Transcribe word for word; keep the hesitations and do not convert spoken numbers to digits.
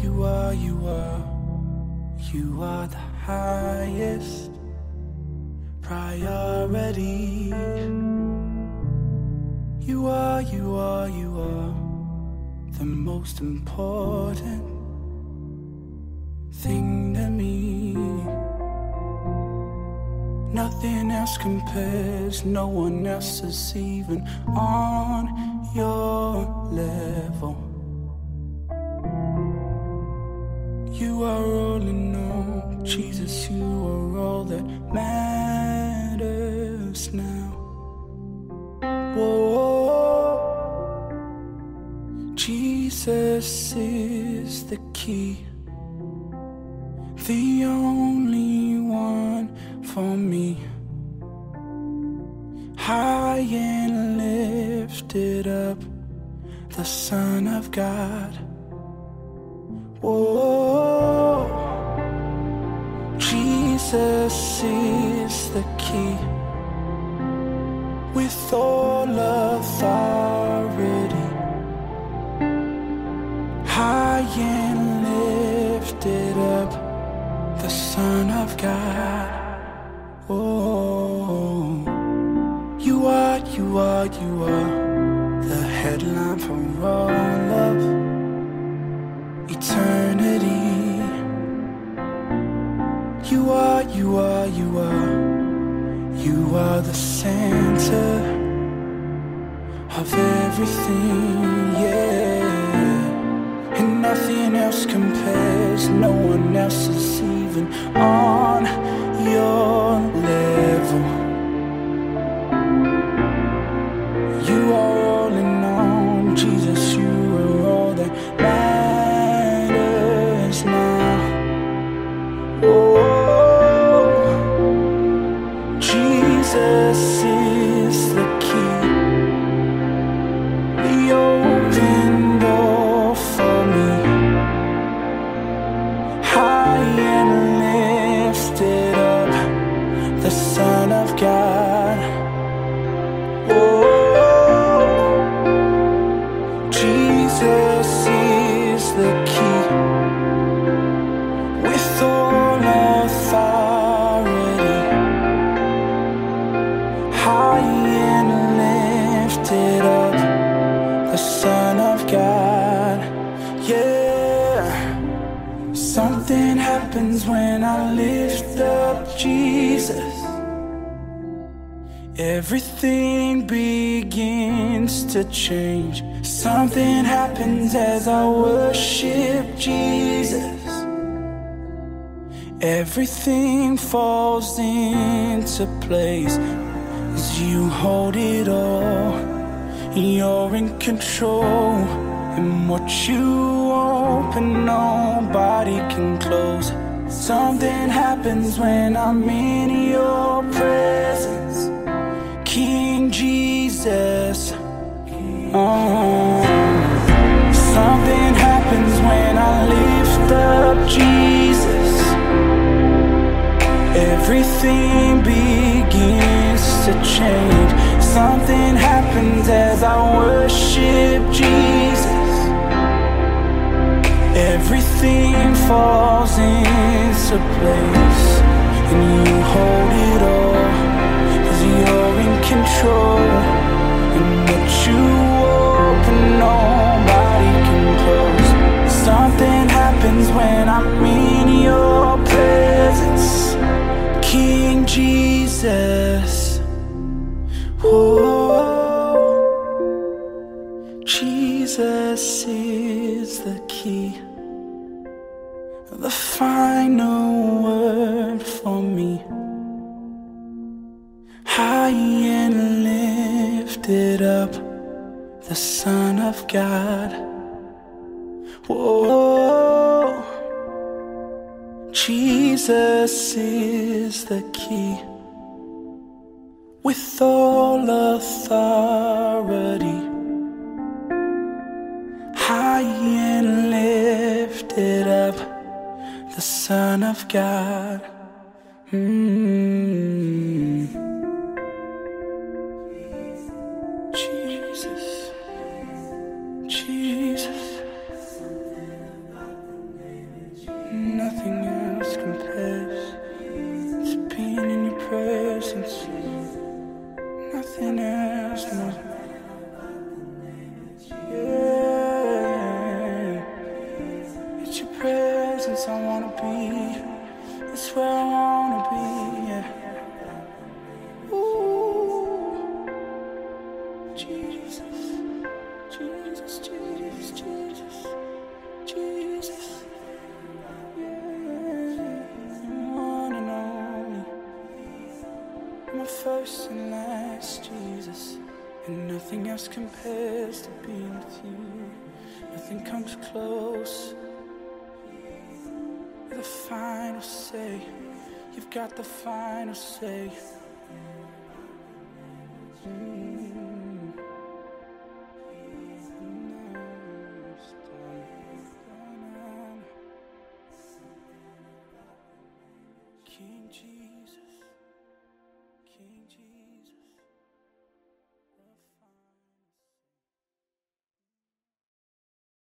you are, you are, you are the highest priority. You are, you are, you are the most important thing to me. Nothing else compares, no one else is even on your level. You are all in all, Jesus, you are all that matters now. Whoa, Jesus is the key, the only one for me. High and lifted up, the Son of God. Whoa, Jesus is the key, with all authority. High and lifted up, the Son of God. Oh, you are, you are, you are the headline for all of eternity. You are, you are, you are, you are the center of everything, yeah. And nothing else compares, no one else is even on your level. You are all in all, Jesus, you are all that matters now. Oh, Jesus is the key, the open door for me. High and lifted up, the Son of God. Oh, Jesus is the key, with all authority. High and lifted up, the Son of God. Yeah, something happens when I lift up Jesus. Everything begins to change. Something happens as I worship Jesus. Everything falls into place as you hold it all. You're in control, and what you open, nobody can close. Something happens when I'm in your presence, King Jesus. Oh, something happens when I lift up Jesus. Everything begins to change. Something happens as I worship Jesus. Everything falls into place, and you hold it all, 'cause you're in control. And what you open, nobody can close. Something happens when I'm in your presence, King Jesus. Oh, Jesus is the key, the final word for me. High and lifted up, the Son of God. Whoa, Jesus is the key, with all authority. High and lifted up, the Son of God. Mm. Jesus, Jesus. where I wanna be, yeah. Ooh, Jesus, Jesus, Jesus, Jesus, Jesus, yeah. One and only, my first and last, Jesus. And nothing else compares to being with you. Nothing comes close. You're the final say. You've got the final say. Mm. King Jesus.